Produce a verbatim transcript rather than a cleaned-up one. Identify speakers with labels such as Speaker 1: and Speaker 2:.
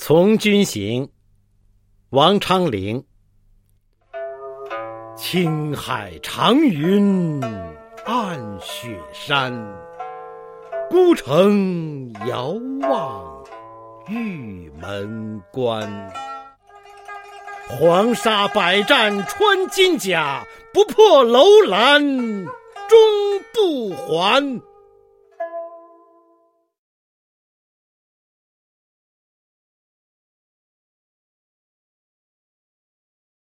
Speaker 1: 从军行，王昌龄。青海长云暗雪山，孤城遥望玉门关。黄沙百战穿金甲，不破楼兰终不还。